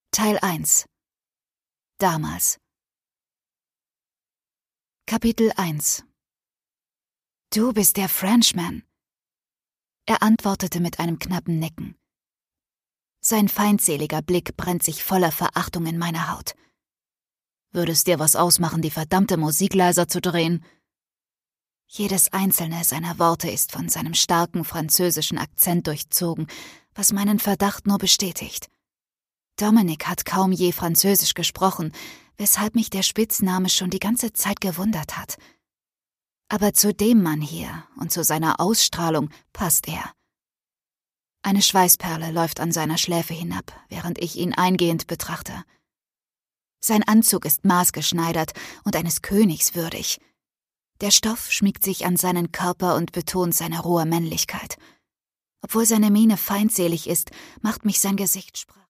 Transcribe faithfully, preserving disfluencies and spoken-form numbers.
Teil eins. Damals. Kapitel eins. »Du bist der Frenchman.« Er antwortete mit einem knappen Nicken. Sein feindseliger Blick brennt sich voller Verachtung in meine Haut. »Würde es dir was ausmachen, die verdammte Musik leiser zu drehen?« Jedes einzelne seiner Worte ist von seinem starken französischen Akzent durchzogen, was meinen Verdacht nur bestätigt. Dominik hat kaum je Französisch gesprochen, weshalb mich der Spitzname schon die ganze Zeit gewundert hat. Aber zu dem Mann hier und zu seiner Ausstrahlung passt er. Eine Schweißperle läuft an seiner Schläfe hinab, während ich ihn eingehend betrachte. Sein Anzug ist maßgeschneidert und eines Königs würdig. Der Stoff schmiegt sich an seinen Körper und betont seine rohe Männlichkeit. Obwohl seine Miene feindselig ist, macht mich sein Gesicht sprachlos.